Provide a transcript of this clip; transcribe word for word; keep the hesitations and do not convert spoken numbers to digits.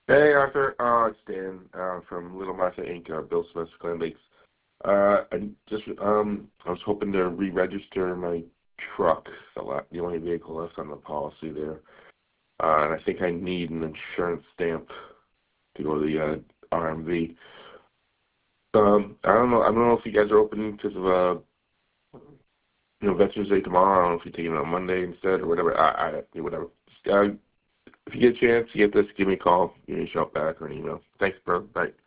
Hey, Arthur. Uh, it's Dan uh, from Little Martha Incorporated. Uh, Bill Smith's Clan Lakes. Uh, I just um, I was hoping to re-register my truck, the, la- the only vehicle left on the policy there, uh, and I think I need an insurance stamp to go to the uh, R M V. Um, I don't know. I don't know if you guys are open because of uh, you know, Veterans Day tomorrow. I don't know if you're taking it on Monday instead or whatever. I, I whatever. Uh, if you get a chance to get this, give me a call, give me a shout back or an email. Thanks, bro. Bye.